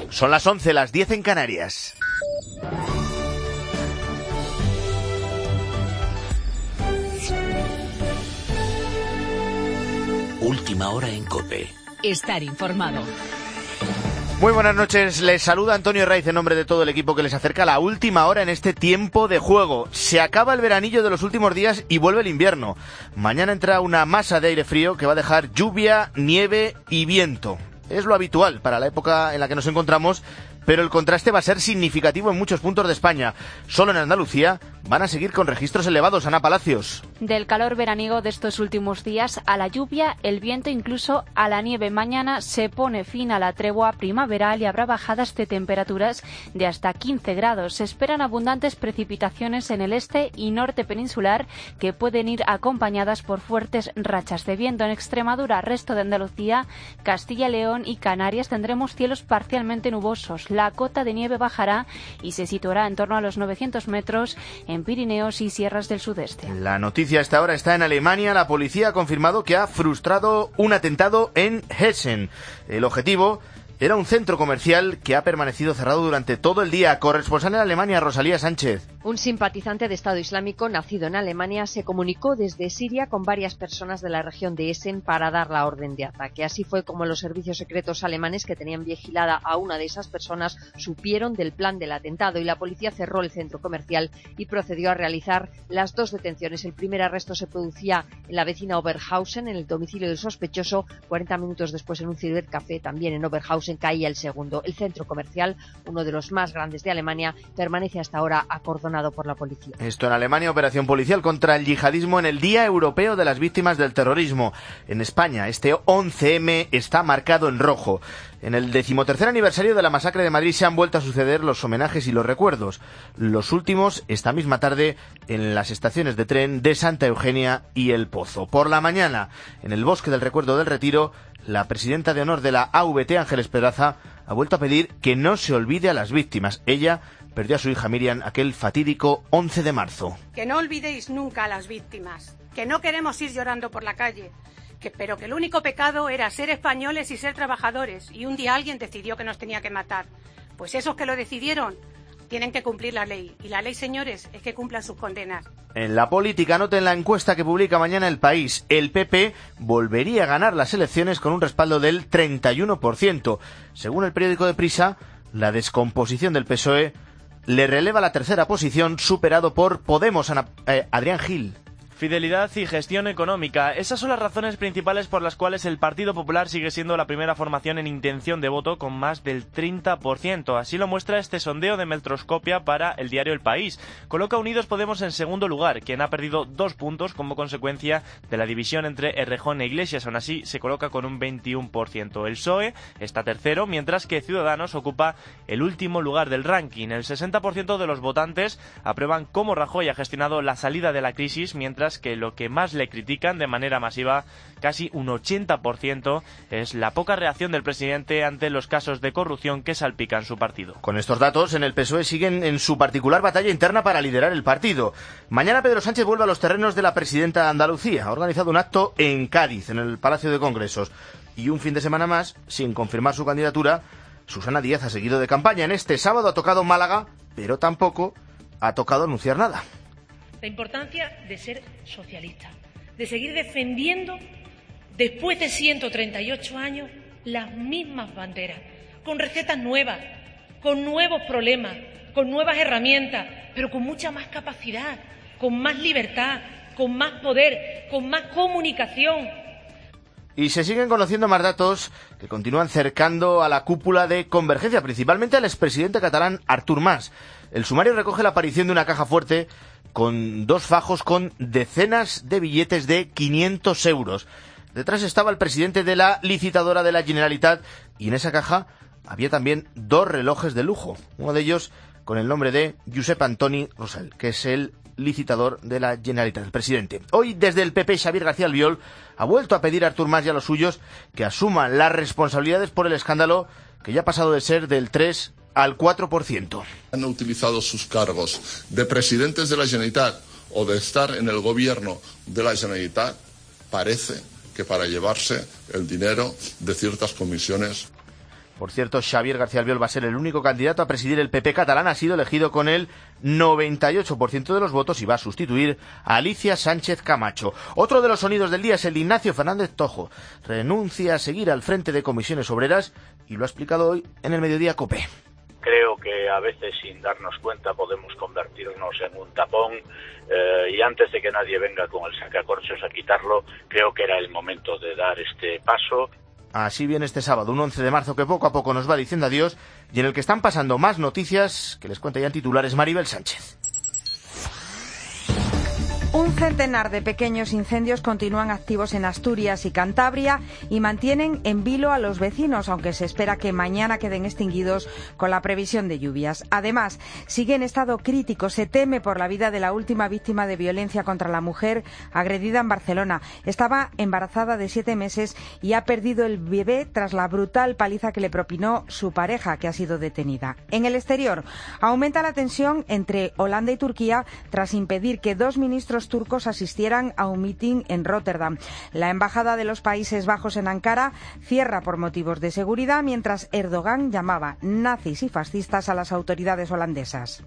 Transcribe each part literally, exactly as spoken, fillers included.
Son las once, las diez en Canarias. Última hora en COPE. Estar informado. Muy buenas noches, les saluda Antonio Raiz en nombre de todo el equipo que les acerca la última hora en este tiempo de juego. Se acaba el veranillo de los últimos días y vuelve el invierno. Mañana entra una masa de aire frío que va a dejar lluvia, nieve y viento. Es lo habitual para la época en la que nos encontramos, pero el contraste va a ser significativo en muchos puntos de España. Solo en Andalucía van a seguir con registros elevados. Ana Palacios. Del calor veraniego de estos últimos días a la lluvia, el viento, incluso a la nieve. Mañana se pone fin a la tregua primaveral y habrá bajadas de temperaturas de hasta quince grados. Se esperan abundantes precipitaciones en el este y norte peninsular que pueden ir acompañadas por fuertes rachas de viento. En Extremadura, resto de Andalucía, Castilla y León y Canarias tendremos cielos parcialmente nubosos. La cota de nieve bajará y se situará en torno a los novecientos metros en Pirineos y sierras del sudeste. La noticia hasta ahora está en Alemania. La policía ha confirmado que ha frustrado un atentado en Hessen. El objetivo era un centro comercial que ha permanecido cerrado durante todo el día. Corresponsal en Alemania, Rosalía Sánchez. Un simpatizante de Estado Islámico nacido en Alemania se comunicó desde Siria con varias personas de la región de Essen para dar la orden de ataque. Así fue como los servicios secretos alemanes que tenían vigilada a una de esas personas supieron del plan del atentado y la policía cerró el centro comercial y procedió a realizar las dos detenciones. El primer arresto se producía en la vecina Oberhausen, en el domicilio del sospechoso. cuarenta minutos después, en un cibercafé también en Oberhausen, caía el segundo. El centro comercial, uno de los más grandes de Alemania, permanece hasta ahora acordonado por la policía. Esto en Alemania, operación policial contra el yihadismo en el Día Europeo de las Víctimas del Terrorismo. En España, este once eme está marcado en rojo. En el decimotercer aniversario de la masacre de Madrid se han vuelto a suceder los homenajes y los recuerdos. Los últimos, esta misma tarde, en las estaciones de tren de Santa Eugenia y El Pozo. Por la mañana, en el Bosque del Recuerdo del Retiro, la presidenta de honor de la A V T, Ángeles Pedraza, ha vuelto a pedir que no se olvide a las víctimas. Ella perdió a su hija Miriam aquel fatídico once de marzo. Que no olvidéis nunca a las víctimas, que no queremos ir llorando por la calle, que, pero que el único pecado era ser españoles y ser trabajadores, y un día alguien decidió que nos tenía que matar. Pues esos que lo decidieron tienen que cumplir la ley, y la ley, señores, es que cumplan sus condenas. En la política, noten la encuesta que publica mañana El País. El P P volvería a ganar las elecciones con un respaldo del treinta y uno por ciento. Según el periódico Deprisa, la descomposición del P S O E le releva la tercera posición, superado por Podemos. Ana, eh, Adrián Gil. Fidelidad y gestión económica. Esas son las razones principales por las cuales el Partido Popular sigue siendo la primera formación en intención de voto con más del treinta por ciento. Así lo muestra este sondeo de Metroscopia para el diario El País. Coloca a Unidos Podemos en segundo lugar, quien ha perdido dos puntos como consecuencia de la división entre Errejón e Iglesias. Aún así, se coloca con un veintiuno por ciento. El P S O E está tercero, mientras que Ciudadanos ocupa el último lugar del ranking. El sesenta por ciento de los votantes aprueban cómo Rajoy ha gestionado la salida de la crisis, mientras que lo que más le critican de manera masiva, casi un ochenta por ciento, es la poca reacción del presidente ante los casos de corrupción que salpican su partido. Con estos datos, en el P S O E siguen en su particular batalla interna para liderar el partido. Mañana Pedro Sánchez vuelve a los terrenos de la presidenta de Andalucía. Ha organizado un acto en Cádiz, en el Palacio de Congresos. Y un fin de semana más, sin confirmar su candidatura, Susana Díaz ha seguido de campaña. En este sábado ha tocado Málaga, pero tampoco ha tocado anunciar nada. La importancia de ser socialista, de seguir defendiendo, después de ciento treinta y ocho años, las mismas banderas, con recetas nuevas, con nuevos problemas, con nuevas herramientas, pero con mucha más capacidad, con más libertad, con más poder, con más comunicación. Y se siguen conociendo más datos que continúan cercando a la cúpula de Convergencia, principalmente al expresidente catalán Artur Mas. El sumario recoge la aparición de una caja fuerte con dos fajos con decenas de billetes de quinientos euros. Detrás estaba el presidente de la licitadora de la Generalitat y en esa caja había también dos relojes de lujo. Uno de ellos con el nombre de Josep Antoni Rosell, que es el licitador de la Generalitat, el presidente. Hoy, desde el P P, Xavier García Albiol ha vuelto a pedir a Artur Mas y a los suyos que asuman las responsabilidades por el escándalo que ya ha pasado de ser del tres al cuatro por ciento. Han utilizado sus cargos de presidentes de la Generalitat o de estar en el gobierno de la Generalitat, parece que para llevarse el dinero de ciertas comisiones. Por cierto, Xavier García Albiol va a ser el único candidato a presidir el P P catalán. Ha sido elegido con el noventa y ocho por ciento de los votos y va a sustituir a Alicia Sánchez Camacho. Otro de los sonidos del día es el de Ignacio Fernández Tojo. Renuncia a seguir al frente de Comisiones Obreras y lo ha explicado hoy en el Mediodía COPE. Creo que a veces sin darnos cuenta podemos convertirnos en un tapón eh, y antes de que nadie venga con el sacacorchos a quitarlo, creo que era el momento de dar este paso. Así viene este sábado, un once de marzo que poco a poco nos va diciendo adiós y en el que están pasando más noticias que les cuenta ya en titulares Maribel Sánchez. Un centenar de pequeños incendios continúan activos en Asturias y Cantabria y mantienen en vilo a los vecinos, aunque se espera que mañana queden extinguidos con la previsión de lluvias. Además, sigue en estado crítico. Se teme por la vida de la última víctima de violencia contra la mujer agredida en Barcelona. Estaba embarazada de siete meses y ha perdido el bebé tras la brutal paliza que le propinó su pareja, que ha sido detenida. En el exterior, aumenta la tensión entre Holanda y Turquía tras impedir que dos ministros turcos asistieran a un mitin en Rotterdam. La embajada de los Países Bajos en Ankara cierra por motivos de seguridad, mientras Erdogan llamaba nazis y fascistas a las autoridades holandesas.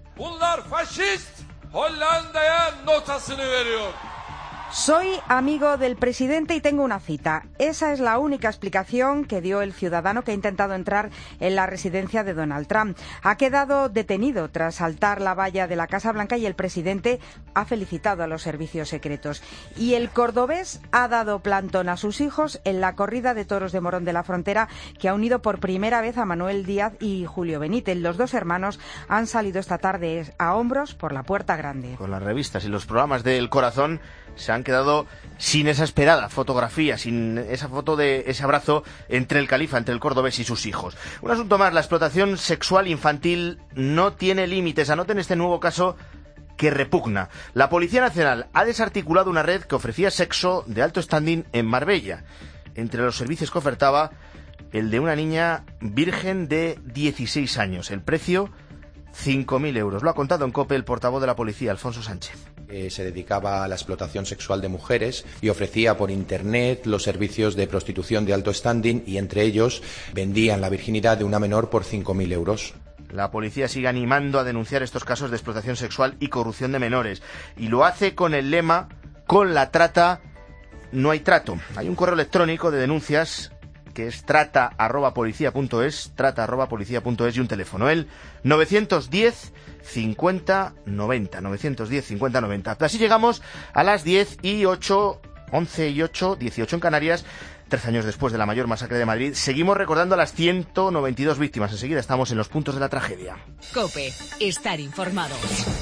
Soy amigo del presidente y tengo una cita. Esa es la única explicación que dio el ciudadano que ha intentado entrar en la residencia de Donald Trump. Ha quedado detenido tras saltar la valla de la Casa Blanca y el presidente ha felicitado a los servicios secretos. Y el cordobés ha dado plantón a sus hijos en la corrida de toros de Morón de la Frontera, que ha unido por primera vez a Manuel Díaz y Julio Benítez. Los dos hermanos han salido esta tarde a hombros por la Puerta Grande. Con las revistas y los programas del corazón se han quedado sin esa esperada fotografía, sin esa foto de ese abrazo entre el califa, entre el cordobés y sus hijos. Un asunto más, la explotación sexual infantil no tiene límites. Anoten este nuevo caso que repugna. La Policía Nacional ha desarticulado una red que ofrecía sexo de alto standing en Marbella. Entre los servicios que ofertaba, el de una niña virgen de dieciséis años. El precio, cinco mil euros. Lo ha contado en COPE el portavoz de la policía, Alfonso Sánchez. Eh, se dedicaba a la explotación sexual de mujeres y ofrecía por internet los servicios de prostitución de alto standing y entre ellos vendían la virginidad de una menor por cinco mil euros. La policía sigue animando a denunciar estos casos de explotación sexual y corrupción de menores y lo hace con el lema: con la trata no hay trato. Hay un correo electrónico de denuncias que es trata arroba policía punto es, trata arroba policía punto es y un teléfono, el novecientos diez cincuenta noventa, novecientos diez cincuenta noventa. Así llegamos a las diez y ocho, once y ocho, dieciocho en Canarias. Trece años después de la mayor masacre de Madrid, seguimos recordando a las ciento noventa y dos víctimas. Enseguida estamos en los puntos de la tragedia. COPE, estar informado.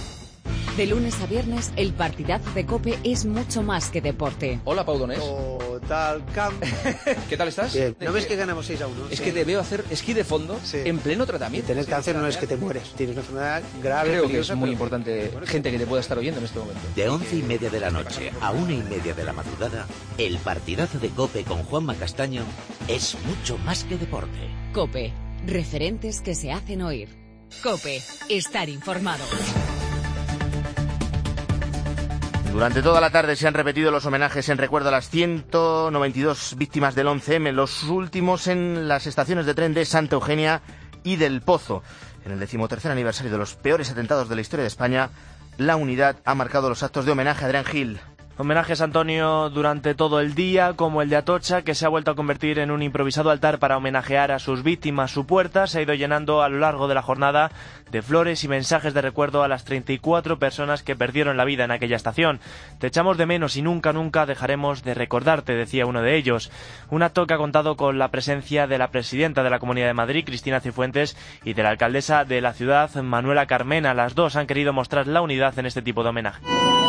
De lunes a viernes, el partidazo de COPE es mucho más que deporte. Hola, Pau Donés. Total camp. ¿Qué tal estás? Bien. ¿No ves que ganamos seis a uno? Es sí. que te veo hacer esquí de fondo sí. en pleno tratamiento. Y tener cáncer no es que te mueres, tienes una enfermedad grave. Creo peligrosa, que es muy pero... importante gente que te pueda estar oyendo en este momento. De once y media de la noche a una y media de la madrugada, el partidazo de COPE con Juanma Castaño es mucho más que deporte. COPE, referentes que se hacen oír. COPE, estar informado. Durante toda la tarde se han repetido los homenajes en recuerdo a las ciento noventa y dos víctimas del once eme, los últimos en las estaciones de tren de Santa Eugenia y del Pozo. En el decimotercer aniversario de los peores atentados de la historia de España, la unidad ha marcado los actos de homenaje a Adrián Gil. Homenajes, Antonio, durante todo el día, como el de Atocha, que se ha vuelto a convertir en un improvisado altar para homenajear a sus víctimas. Su puerta se ha ido llenando a lo largo de la jornada de flores y mensajes de recuerdo a las treinta y cuatro personas que perdieron la vida en aquella estación. Te echamos de menos y nunca, nunca dejaremos de recordarte, decía uno de ellos. Un acto que ha contado con la presencia de la presidenta de la Comunidad de Madrid, Cristina Cifuentes, y de la alcaldesa de la ciudad, Manuela Carmena. Las dos han querido mostrar la unidad en este tipo de homenaje.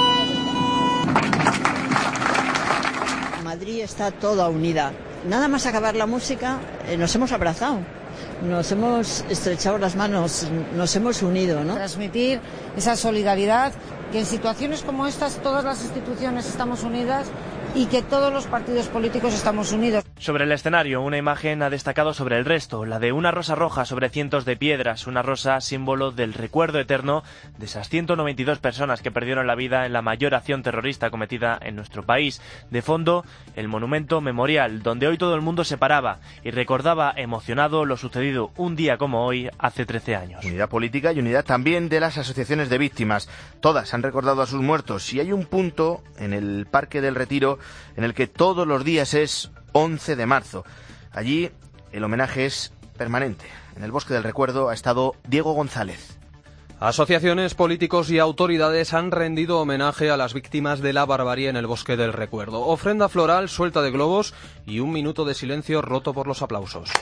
Madrid está toda unida. Nada más acabar la música, eh, nos hemos abrazado, nos hemos estrechado las manos, nos hemos unido, ¿no? Transmitir esa solidaridad, que en situaciones como estas todas las instituciones estamos unidas y que todos los partidos políticos estamos unidos. Sobre el escenario, una imagen ha destacado sobre el resto, la de una rosa roja sobre cientos de piedras, una rosa símbolo del recuerdo eterno de esas ciento noventa y dos personas que perdieron la vida en la mayor acción terrorista cometida en nuestro país. De fondo, el monumento memorial, donde hoy todo el mundo se paraba y recordaba emocionado lo sucedido un día como hoy, hace trece años. Unidad política y unidad también de las asociaciones de víctimas. Todas han recordado a sus muertos y hay un punto en el Parque del Retiro en el que todos los días es once de marzo. Allí el homenaje es permanente. En el Bosque del Recuerdo ha estado Diego González. Asociaciones, políticos y autoridades han rendido homenaje a las víctimas de la barbarie en el Bosque del Recuerdo. Ofrenda floral, suelta de globos y un minuto de silencio roto por los aplausos.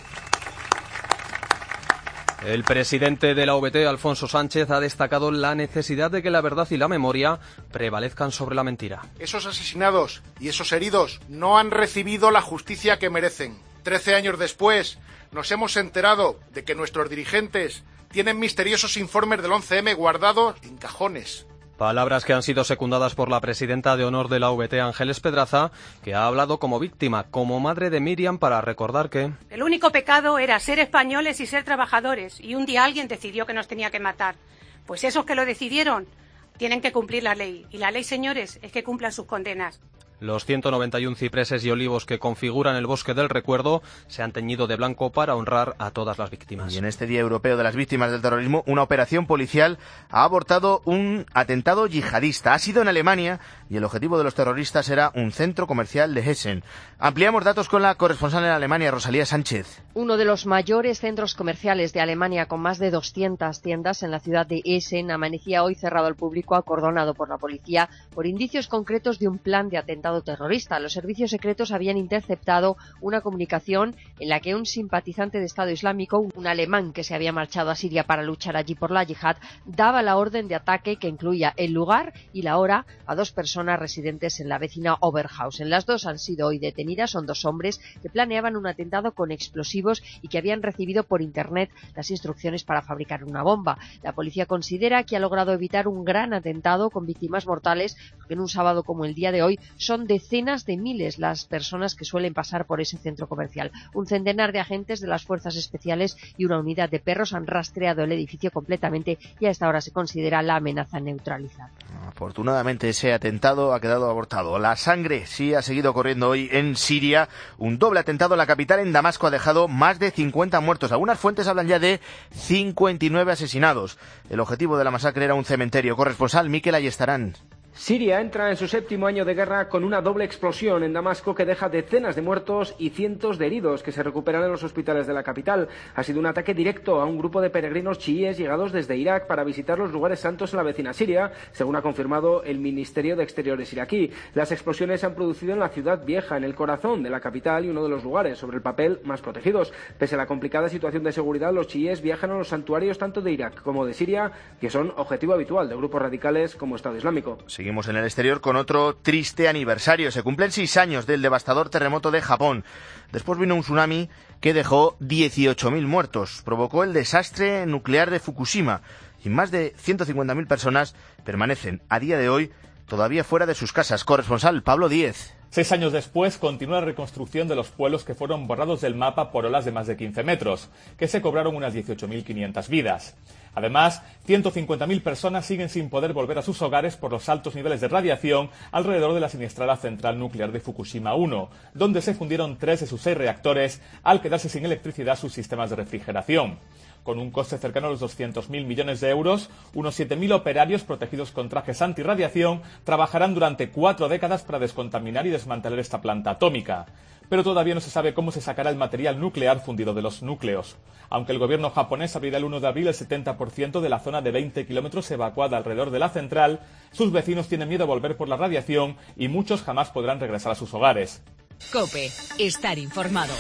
El presidente de la O B T, Alfonso Sánchez, ha destacado la necesidad de que la verdad y la memoria prevalezcan sobre la mentira. Esos asesinados y esos heridos no han recibido la justicia que merecen. Trece años después, nos hemos enterado de que nuestros dirigentes tienen misteriosos informes del once eme guardados en cajones. Palabras que han sido secundadas por la presidenta de honor de la O B T, Ángeles Pedraza, que ha hablado como víctima, como madre de Miriam, para recordar que el único pecado era ser españoles y ser trabajadores, y un día alguien decidió que nos tenía que matar. Pues esos que lo decidieron tienen que cumplir la ley, y la ley, señores, es que cumplan sus condenas. Los ciento noventa y uno cipreses y olivos que configuran el Bosque del Recuerdo se han teñido de blanco para honrar a todas las víctimas. Y en este Día Europeo de las Víctimas del Terrorismo, una operación policial ha abortado un atentado yihadista. Ha sido en Alemania y el objetivo de los terroristas era un centro comercial de Hessen. Ampliamos datos con la corresponsal en Alemania, Rosalía Sánchez. Uno de los mayores centros comerciales de Alemania, con más de doscientas tiendas en la ciudad de Essen, amanecía hoy cerrado al público, acordonado por la policía por indicios concretos de un plan de atentado terrorista. Los servicios secretos habían interceptado una comunicación en la que un simpatizante de Estado Islámico, un alemán que se había marchado a Siria para luchar allí por la yihad, daba la orden de ataque que incluía el lugar y la hora a dos personas residentes en la vecina Oberhausen. Las dos han sido hoy detenidas. Son dos hombres que planeaban un atentado con explosivos y que habían recibido por internet las instrucciones para fabricar una bomba. La policía considera que ha logrado evitar un gran atentado con víctimas mortales, porque en un sábado como el día de hoy son decenas de miles las personas que suelen pasar por ese centro comercial. Un centenar de agentes de las fuerzas especiales y una unidad de perros han rastreado el edificio completamente y a esta hora se considera la amenaza neutralizada. Afortunadamente ese atentado ha quedado abortado. La sangre sí ha seguido corriendo hoy en Siria. Un doble atentado en la capital, en Damasco, ha dejado más de cincuenta muertos. Algunas fuentes hablan ya de cincuenta y nueve asesinados. El objetivo de la masacre era un cementerio. Corresponsal Mikel Ayestarán. Siria entra en su séptimo año de guerra con una doble explosión en Damasco que deja decenas de muertos y cientos de heridos que se recuperan en los hospitales de la capital. Ha sido un ataque directo a un grupo de peregrinos chiíes llegados desde Irak para visitar los lugares santos en la vecina Siria, según ha confirmado el Ministerio de Exteriores iraquí. Las explosiones se han producido en la ciudad vieja, en el corazón de la capital y uno de los lugares, sobre el papel, más protegidos. Pese a la complicada situación de seguridad, los chiíes viajan a los santuarios tanto de Irak como de Siria, que son objetivo habitual de grupos radicales como Estado Islámico. Seguimos en el exterior con otro triste aniversario. Se cumplen seis años del devastador terremoto de Japón. Después vino un tsunami que dejó dieciocho mil muertos. Provocó el desastre nuclear de Fukushima y más de ciento cincuenta mil personas permanecen a día de hoy todavía fuera de sus casas. Corresponsal Pablo Díez. Seis años después continúa la reconstrucción de los pueblos que fueron borrados del mapa por olas de más de quince metros, que se cobraron unas dieciocho mil quinientas vidas. Además, ciento cincuenta mil personas siguen sin poder volver a sus hogares por los altos niveles de radiación alrededor de la siniestrada central nuclear de Fukushima uno, donde se fundieron tres de sus seis reactores al quedarse sin electricidad sus sistemas de refrigeración. Con un coste cercano a los doscientos mil millones de euros, unos siete mil operarios protegidos con trajes antirradiación trabajarán durante cuatro décadas para descontaminar y desmantelar esta planta atómica. Pero todavía no se sabe cómo se sacará el material nuclear fundido de los núcleos. Aunque el gobierno japonés abrirá el uno de abril el setenta por ciento de la zona de veinte kilómetros evacuada alrededor de la central, sus vecinos tienen miedo a volver por la radiación y muchos jamás podrán regresar a sus hogares. COPE. Estar informado.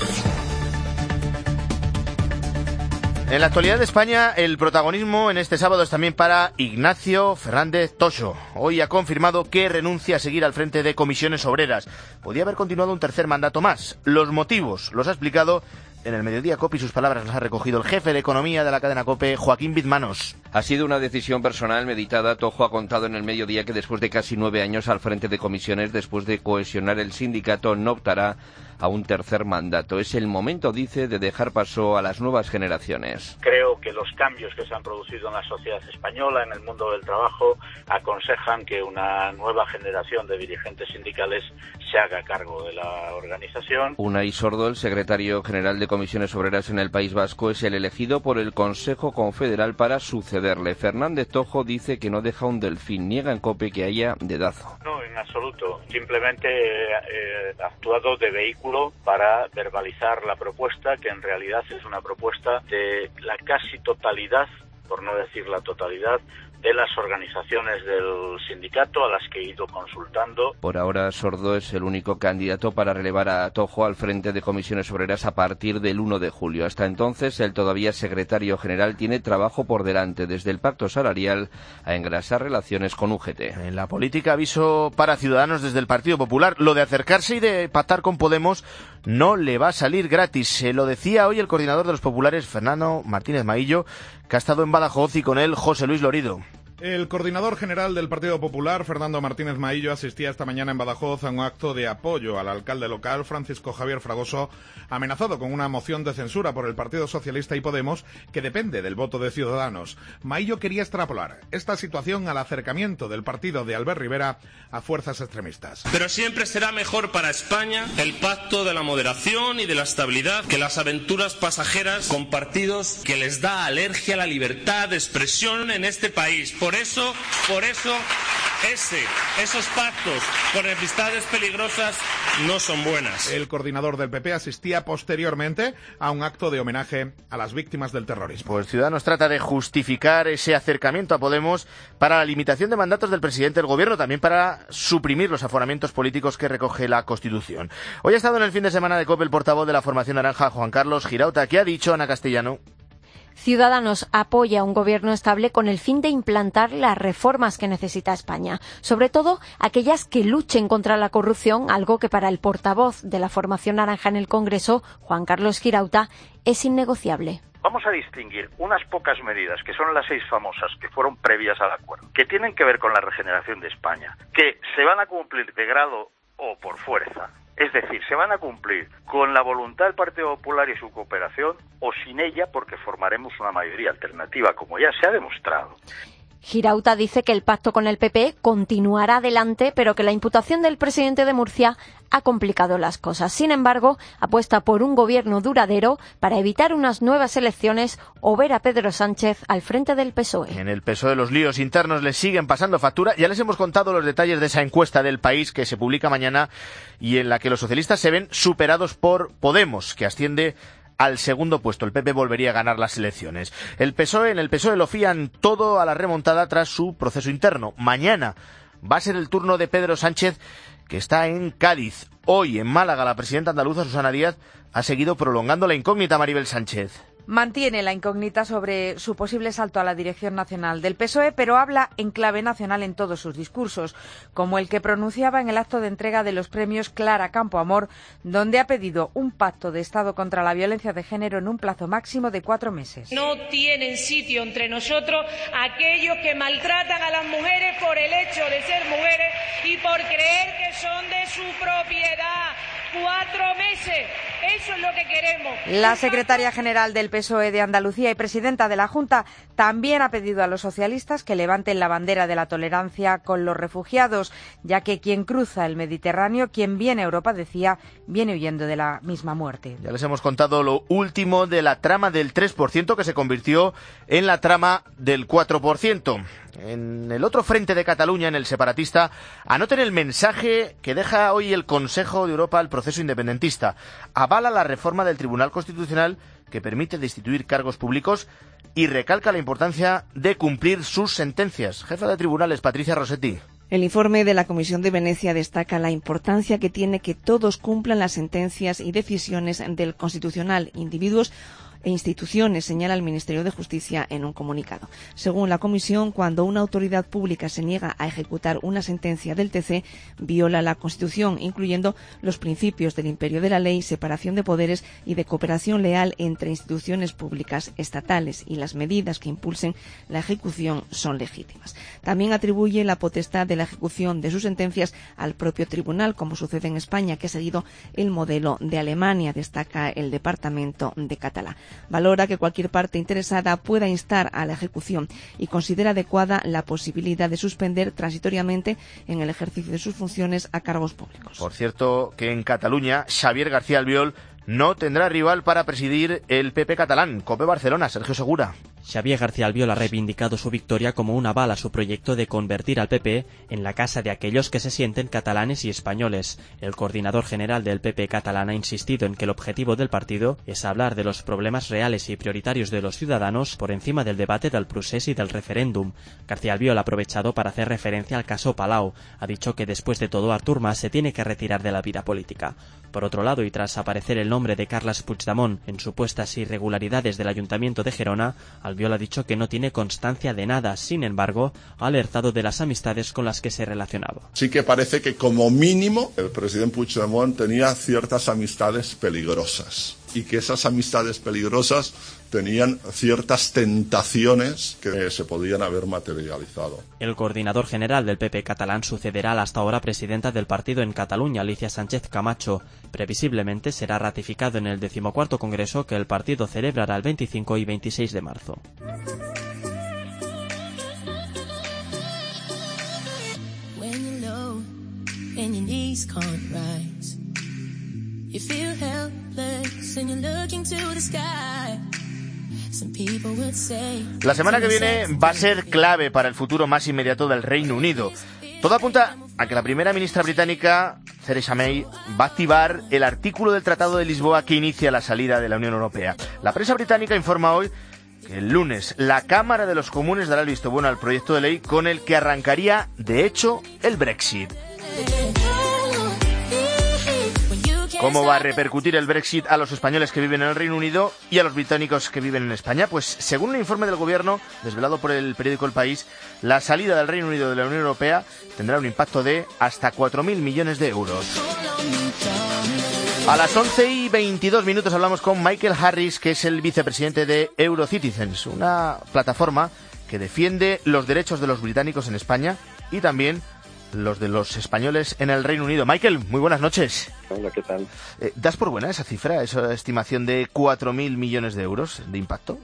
En la actualidad de España, el protagonismo en este sábado es también para Ignacio Fernández Toxo. Hoy ha confirmado que renuncia a seguir al frente de Comisiones Obreras. Podía haber continuado un tercer mandato más. Los motivos los ha explicado en el Mediodía COPE y sus palabras las ha recogido el jefe de economía de la cadena COPE, Joaquín Bizmanos. Ha sido una decisión personal meditada. Tojo ha contado en el Mediodía que después de casi nueve años al frente de comisiones, después de cohesionar el sindicato, no optará a un tercer mandato. Es el momento, dice, de dejar paso a las nuevas generaciones. Creo que los cambios que se han producido en la sociedad española, en el mundo del trabajo, aconsejan que una nueva generación de dirigentes sindicales se haga cargo de la organización. Unai Sordo, el secretario general de Comisiones Obreras en el País Vasco, es el elegido por el Consejo Confederal para sucederle. Fernández Tojo dice que no deja un delfín, niega en COPE que haya dedazo. No, en absoluto. Simplemente he eh, actuado de vehículo para verbalizar la propuesta, que en realidad es una propuesta de la casi totalidad, por no decir la totalidad, de las organizaciones del sindicato a las que he ido consultando. Por ahora, Sordo es el único candidato para relevar a Tojo al frente de Comisiones Obreras a partir del uno de julio. Hasta entonces, el todavía secretario general tiene trabajo por delante, desde el pacto salarial a engrasar relaciones con U G T. En la política, aviso para Ciudadanos desde el Partido Popular. Lo de acercarse y de pactar con Podemos no le va a salir gratis. Se lo decía hoy el coordinador de los populares, Fernando Martínez Maillo, que ha estado en Badajoz, y con él José Luis Lorido. El coordinador general del Partido Popular, Fernando Martínez Maillo, asistía esta mañana en Badajoz a un acto de apoyo al alcalde local, Francisco Javier Fragoso, amenazado con una moción de censura por el Partido Socialista y Podemos, que depende del voto de Ciudadanos. Maillo quería extrapolar esta situación al acercamiento del partido de Albert Rivera a fuerzas extremistas. Pero siempre será mejor para España el pacto de la moderación y de la estabilidad que las aventuras pasajeras con partidos que les da alergia a la libertad de expresión en este país. Por eso, por eso, ese, esos pactos con enemistades peligrosas no son buenas. El coordinador del P P asistía posteriormente a un acto de homenaje a las víctimas del terrorismo. Pues Ciudadanos trata de justificar ese acercamiento a Podemos para la limitación de mandatos del presidente del Gobierno, también para suprimir los aforamientos políticos que recoge la Constitución. Hoy ha estado en el fin de semana de COPE el portavoz de la Formación Naranja, Juan Carlos Girauta. ¿Qué ha dicho Ana Castellano? Ciudadanos apoya un gobierno estable con el fin de implantar las reformas que necesita España, sobre todo aquellas que luchen contra la corrupción, algo que para el portavoz de la Formación Naranja en el Congreso, Juan Carlos Girauta, es innegociable. Vamos a distinguir unas pocas medidas, que son las seis famosas, que fueron previas al acuerdo, que tienen que ver con la regeneración de España, que se van a cumplir de grado o por fuerza. Es decir, se van a cumplir con la voluntad del Partido Popular y su cooperación, o sin ella, porque formaremos una mayoría alternativa, como ya se ha demostrado. Girauta dice que el pacto con el P P continuará adelante, pero que la imputación del presidente de Murcia ha complicado las cosas. Sin embargo, apuesta por un gobierno duradero para evitar unas nuevas elecciones o ver a Pedro Sánchez al frente del P S O E. En el P S O E los líos internos les siguen pasando factura. Ya les hemos contado los detalles de esa encuesta del País que se publica mañana y en la que los socialistas se ven superados por Podemos, que asciende al segundo puesto. El P P volvería a ganar las elecciones. El P S O E, en el P S O E lo fían todo a la remontada tras su proceso interno. Mañana va a ser el turno de Pedro Sánchez, que está en Cádiz. Hoy en Málaga la presidenta andaluza Susana Díaz ha seguido prolongando la incógnita. Maribel Sánchez mantiene la incógnita sobre su posible salto a la dirección nacional del P S O E, pero habla en clave nacional en todos sus discursos, como el que pronunciaba en el acto de entrega de los premios Clara Campoamor, donde ha pedido un pacto de Estado contra la violencia de género en un plazo máximo de cuatro meses. No tienen sitio entre nosotros aquellos que maltratan a las mujeres por el hecho de ser mujeres y por creer que son de su propiedad. Cuatro meses, eso es lo que queremos. La secretaria general del P S O E de Andalucía y presidenta de la Junta también ha pedido a los socialistas que levanten la bandera de la tolerancia con los refugiados, ya que quien cruza el Mediterráneo, quien viene a Europa, decía, viene huyendo de la misma muerte. Ya les hemos contado lo último de la trama del tres por ciento que se convirtió en la trama del cuatro por ciento. En el otro frente de Cataluña, en el separatista, anoten el mensaje que deja hoy el Consejo de Europa al proceso independentista. Avala la reforma del Tribunal Constitucional que permite destituir cargos públicos y recalca la importancia de cumplir sus sentencias. Jefa de tribunales, Patricia Rossetti. El informe de la Comisión de Venecia destaca la importancia que tiene que todos cumplan las sentencias y decisiones del Constitucional, individuos e instituciones, señala el Ministerio de Justicia en un comunicado. Según la Comisión, cuando una autoridad pública se niega a ejecutar una sentencia del T C, viola la Constitución, incluyendo los principios del imperio de la ley, separación de poderes y de cooperación leal entre instituciones públicas estatales, y las medidas que impulsen la ejecución son legítimas. También atribuye la potestad de la ejecución de sus sentencias al propio tribunal, como sucede en España, que ha seguido el modelo de Alemania, destaca el Departamento de Catalá. Valora que cualquier parte interesada pueda instar a la ejecución y considera adecuada la posibilidad de suspender transitoriamente en el ejercicio de sus funciones a cargos públicos. Por cierto, que en Cataluña, Xavier García Albiol no tendrá rival para presidir el P P catalán. COPE Barcelona, Sergio Segura. Xavier García Albiol ha reivindicado su victoria como un aval a su proyecto de convertir al P P en la casa de aquellos que se sienten catalanes y españoles. El coordinador general del P P catalán ha insistido en que el objetivo del partido es hablar de los problemas reales y prioritarios de los ciudadanos por encima del debate del procés y del referéndum. García Albiol ha aprovechado para hacer referencia al caso Palau. Ha dicho que después de todo Artur Mas se tiene que retirar de la vida política. Por otro lado, y tras aparecer el nombre de Carles Puigdemont en supuestas irregularidades del Ayuntamiento de Gerona, Albiol ha dicho que no tiene constancia de nada. Sin embargo, ha alertado de las amistades con las que se relacionaba. Sí que parece que como mínimo el presidente Puigdemont tenía ciertas amistades peligrosas y que esas amistades peligrosas tenían ciertas tentaciones que se podían haber materializado. El coordinador general del P P catalán sucederá a la hasta ahora presidenta del partido en Cataluña, Alicia Sánchez Camacho. Previsiblemente será ratificado en el decimocuarto congreso que el partido celebrará el veinticinco y veintiséis de marzo. La semana que viene va a ser clave para el futuro más inmediato del Reino Unido. Todo apunta a que la primera ministra británica, Theresa May, va a activar el artículo del Tratado de Lisboa que inicia la salida de la Unión Europea. La prensa británica informa hoy que el lunes la Cámara de los Comunes dará el visto bueno al proyecto de ley con el que arrancaría, de hecho, el Brexit. ¿Cómo va a repercutir el Brexit a los españoles que viven en el Reino Unido y a los británicos que viven en España? Pues según un informe del Gobierno, desvelado por el periódico El País, la salida del Reino Unido de la Unión Europea tendrá un impacto de hasta cuatro mil millones de euros. A las once y veintidós minutos hablamos con Michael Harris, que es el vicepresidente de Eurocitizens, una plataforma que defiende los derechos de los británicos en España y también los de los españoles en el Reino Unido. Michael, muy buenas noches. Hola, ¿qué tal? Eh, ¿Das por buena esa cifra, esa estimación de cuatro mil millones de euros de impacto?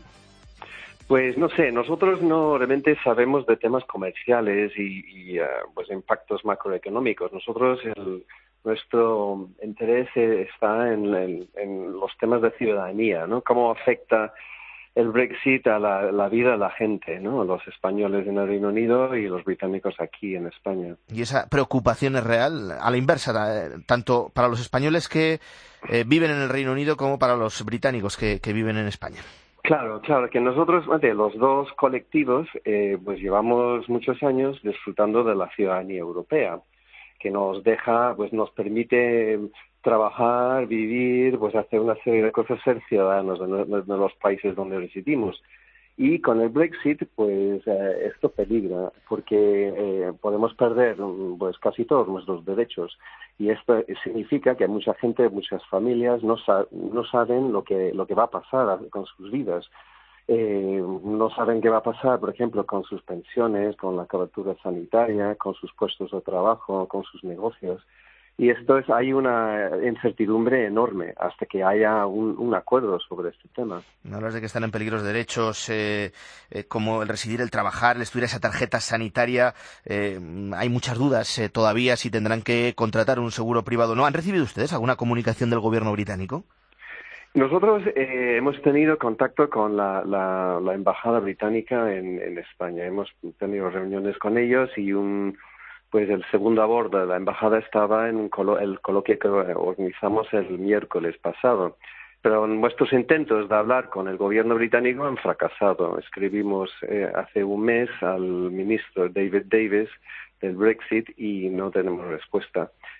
Pues no sé, nosotros no realmente sabemos de temas comerciales y, y uh, pues impactos macroeconómicos. Nosotros, el, nuestro interés está en, en, en los temas de ciudadanía, ¿no? Cómo afecta el Brexit a la, la vida de la gente, ¿no? Los españoles en el Reino Unido y los británicos aquí en España. Y esa preocupación es real, a la inversa, tanto para los españoles que eh, viven en el Reino Unido como para los británicos que, que viven en España. Claro, claro, que nosotros, los dos colectivos, eh, pues llevamos muchos años disfrutando de la ciudadanía europea, que nos deja, pues nos permite trabajar, vivir, pues hacer una serie de cosas, ser ciudadanos de, de, de los países donde residimos. Y con el Brexit, pues eh, esto peligra, porque eh, podemos perder pues casi todos nuestros derechos. Y esto significa que mucha gente, muchas familias no, sa- no saben lo que, lo que va a pasar con sus vidas. Eh, no saben qué va a pasar, por ejemplo, con sus pensiones, con la cobertura sanitaria, con sus puestos de trabajo, con sus negocios. Y esto es, hay una incertidumbre enorme hasta que haya un, un acuerdo sobre este tema. Hablas de que están en peligro los derechos, eh, eh, como el residir, el trabajar, el estudiar esa tarjeta sanitaria. Eh, hay muchas dudas eh, todavía si tendrán que contratar un seguro privado o no. ¿Han recibido ustedes alguna comunicación del gobierno británico? Nosotros eh, hemos tenido contacto con la, la, la embajada británica en, en España. Hemos tenido reuniones con ellos y un... Pues el segundo a bordo de la embajada estaba en un colo- el coloquio que organizamos el miércoles pasado. Pero nuestros intentos de hablar con el gobierno británico han fracasado. Escribimos eh, hace un mes al ministro David Davis del Brexit y no tenemos respuesta.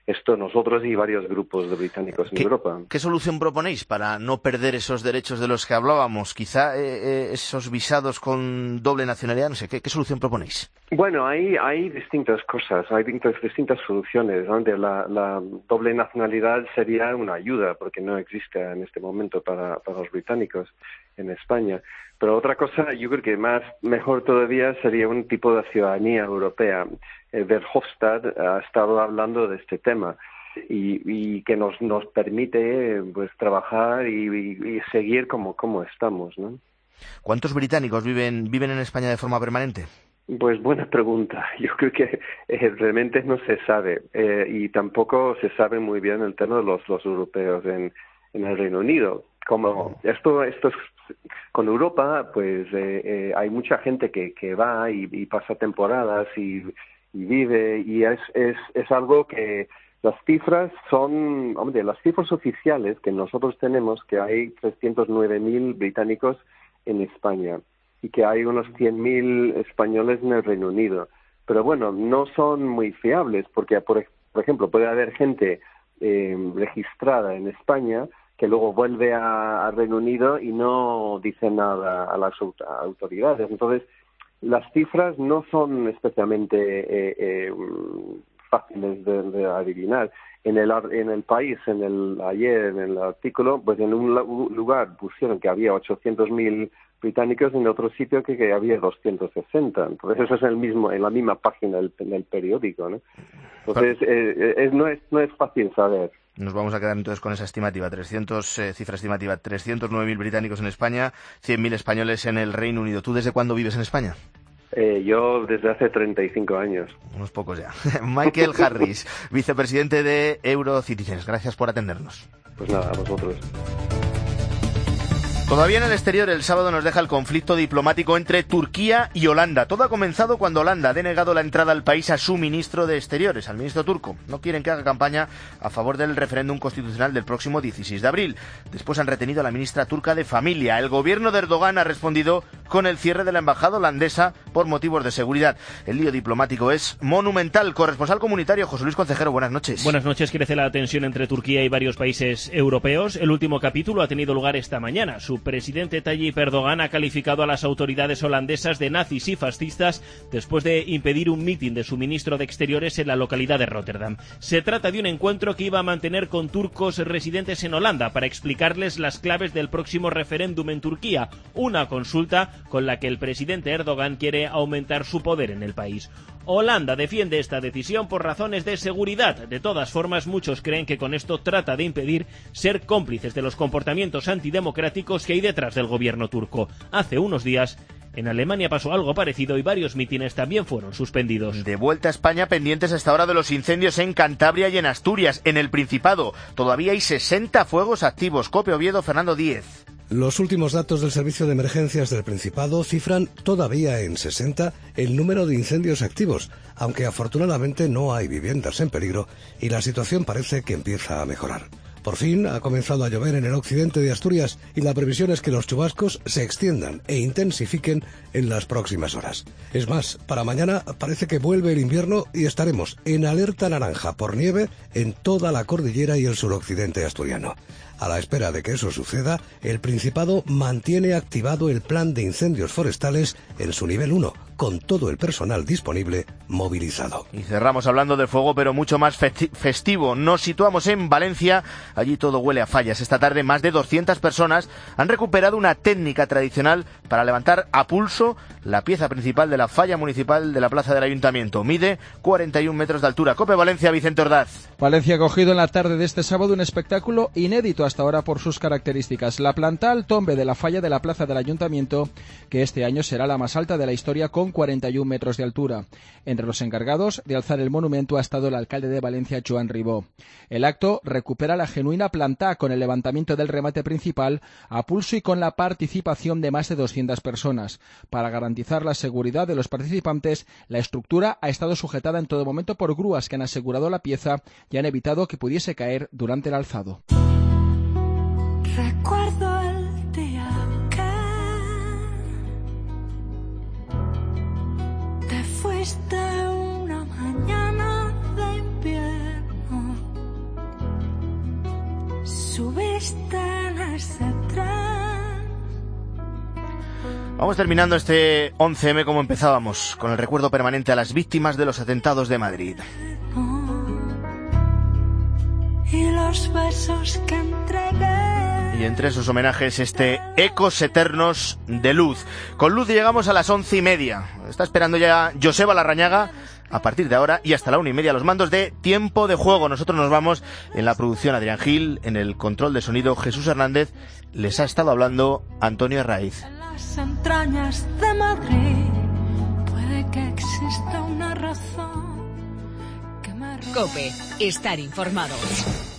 esto nosotros y varios grupos de británicos en ¿Qué, Europa. ¿Qué solución proponéis para no perder esos derechos de los que hablábamos? Quizá eh, eh, esos visados con doble nacionalidad, no sé, ¿qué, qué solución proponéis? Bueno, hay, hay distintas cosas, hay distintas, distintas soluciones, ¿no? De la, la doble nacionalidad sería una ayuda, porque no existe en este momento para, para los británicos en España. Pero otra cosa, yo creo que más mejor todavía sería un tipo de ciudadanía europea. Eh, Verhofstadt ha estado hablando de este tema y, y que nos, nos permite pues trabajar y, y, y seguir como, como estamos, ¿no? ¿Cuántos británicos viven, viven en España de forma permanente? Pues buena pregunta. Yo creo que eh, realmente no se sabe eh, y tampoco se sabe muy bien el tema de los, los europeos en, en el Reino Unido. Como esto, esto es, con Europa, pues eh, eh, hay mucha gente que, que va y, y pasa temporadas y, y vive y es, es, es algo que las cifras son, hombre, las cifras oficiales que nosotros tenemos, que hay trescientos nueve mil británicos en España y que hay unos cien mil españoles en el Reino Unido. Pero bueno, no son muy fiables porque, por, por ejemplo, puede haber gente eh, registrada en España que luego vuelve a, a Reino Unido y no dice nada a las autoridades. Entonces, las cifras no son especialmente eh, eh, fáciles de, de adivinar. En el, en el país, en el ayer, en el artículo, pues en un lugar pusieron que había ochocientos mil británicos, en otro sitio que, que había doscientos sesenta. Entonces eso es el mismo, en la misma página del, del periódico, ¿no? Entonces eh, es, no es no es fácil saber. Nos vamos a quedar entonces con esa estimativa, trescientos, eh, cifra estimativa, trescientos nueve mil británicos en España, cien mil españoles en el Reino Unido. ¿Tú desde cuándo vives en España? Eh, yo desde hace treinta y cinco años. Unos pocos ya. Michael Harris, vicepresidente de Eurocitizens. Gracias por atendernos. Pues nada, a vosotros. Todavía en el exterior, el sábado nos deja el conflicto diplomático entre Turquía y Holanda. Todo ha comenzado cuando Holanda ha denegado la entrada al país a su ministro de Exteriores, al ministro turco. No quieren que haga campaña a favor del referéndum constitucional del próximo dieciséis de abril. Después han retenido a la ministra turca de Familia. El gobierno de Erdogan ha respondido con el cierre de la embajada holandesa por motivos de seguridad. El lío diplomático es monumental. Corresponsal comunitario José Luis Concejero, buenas noches. Buenas noches. Crece la tensión entre Turquía y varios países europeos. El último capítulo ha tenido lugar esta mañana. Su presidente Tayyip Erdogan ha calificado a las autoridades holandesas de nazis y fascistas después de impedir un mitin de su ministro de Exteriores en la localidad de Rotterdam. Se trata de un encuentro que iba a mantener con turcos residentes en Holanda para explicarles las claves del próximo referéndum en Turquía, una consulta con la que el presidente Erdogan quiere aumentar su poder en el país. Holanda defiende esta decisión por razones de seguridad. De todas formas, muchos creen que con esto trata de impedir ser cómplices de los comportamientos antidemocráticos que hay detrás del gobierno turco. Hace unos días, en Alemania pasó algo parecido y varios mítines también fueron suspendidos. De vuelta a España, pendientes hasta ahora de los incendios en Cantabria y en Asturias, en el Principado. Todavía hay sesenta fuegos activos. Cope Oviedo, Fernando Díez. Los últimos datos del Servicio de Emergencias del Principado cifran todavía en sesenta el número de incendios activos, aunque afortunadamente no hay viviendas en peligro y la situación parece que empieza a mejorar. Por fin ha comenzado a llover en el occidente de Asturias y la previsión es que los chubascos se extiendan e intensifiquen en las próximas horas. Es más, para mañana parece que vuelve el invierno y estaremos en alerta naranja por nieve en toda la cordillera y el suroccidente asturiano. A la espera de que eso suceda, el Principado mantiene activado el plan de incendios forestales en su nivel uno, con todo el personal disponible movilizado. Y cerramos hablando de fuego, pero mucho más festi- festivo. Nos situamos en Valencia. Allí todo huele a fallas. Esta tarde más de doscientas personas han recuperado una técnica tradicional para levantar a pulso la pieza principal de la falla municipal de la plaza del Ayuntamiento. Mide cuarenta y un metros de altura. Cope Valencia, Vicente Ordaz. Valencia ha cogido en la tarde de este sábado un espectáculo inédito hasta ahora por sus características. La planta al tombe de la falla de la plaza del Ayuntamiento, que este año será la más alta de la historia con cuarenta y un metros de altura. Entre los encargados de alzar el monumento ha estado el alcalde de Valencia, Joan Ribó. El acto recupera la genuina planta con el levantamiento del remate principal a pulso y con la participación de más de doscientas personas. Para garantizar la seguridad de los participantes, la estructura ha estado sujetada en todo momento por grúas que han asegurado la pieza y han evitado que pudiese caer durante el alzado. Recuerdo el día que te fuiste una mañana de invierno existe en ese tren. Vamos terminando este once eme como empezábamos, con el recuerdo permanente a las víctimas de los atentados de Madrid. Y los besos que entregué. Y entre esos homenajes este Ecos Eternos de Luz. Con Luz llegamos a las once y media. Está esperando ya Joseba Larrañaga a partir de ahora y hasta la una y media los mandos de Tiempo de Juego. Nosotros nos vamos en la producción Adrián Gil, en el control de sonido Jesús Hernández. Les ha estado hablando Antonio Herraiz. En las entrañas de Madrid puede que exista una razón que me... COPE. Estar informado.